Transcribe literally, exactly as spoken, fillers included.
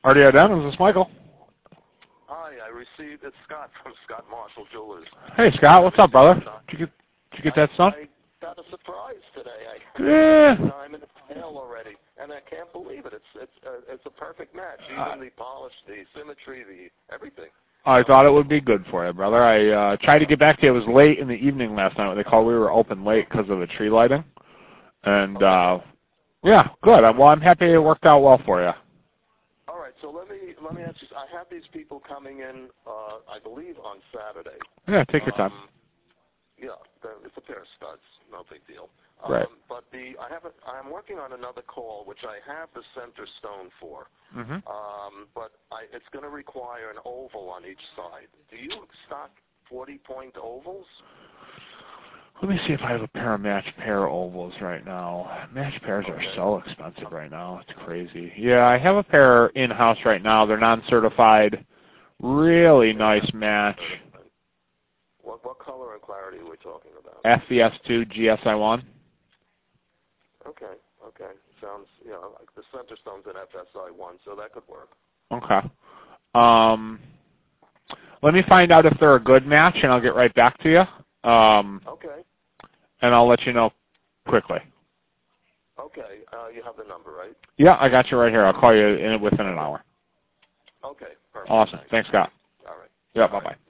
R D O Den, is this Michael? Hi, I received, it's Scott from Scott Marshall Jewelers. Hey, Scott, what's up, brother? Did you get, did you get that stuff? I got a surprise today. I Yeah. I'm in the mail already, and I can't believe it. It's it's uh, it's a perfect match. Even Uh, the polish, the symmetry, the everything. I thought it would be good for you, brother. I uh, tried to get back to you. It was late in the evening last night when they called. We were open late because of the tree lighting. And, uh, yeah, good. I'm, well, I'm happy it worked out well for you. All right, so let me let me ask you. I have these people coming in, uh, I believe, on Saturday. Yeah, take your time. Um, yeah, the- it's a pair of studs. No big deal. Right. Um, but the I have a, I'm working on another call, which I have the center stone for. Mm-hmm. Um, but I, it's going to require an oval on each side. Do you stock forty-point ovals? Let me see if I have a pair of match pair ovals right now. Match pairs are Okay. so expensive right now. It's crazy. Yeah, I have a pair in-house right now. They're non-certified. Really nice match. What, what color and clarity are we talking about? F V S two G S I one. Okay, okay. Sounds, you know, like the center stone's an F S I one, so that could work. Okay. Um, let me find out if they're a good match, and I'll get right back to you. Um, Okay. and I'll let you know quickly. Okay. Uh, you have the number, right? Yeah, I got you right here. I'll call you in within an hour. Okay. Perfect. Awesome. Thanks. Thanks, Scott. All right. Yeah, All bye-bye. right.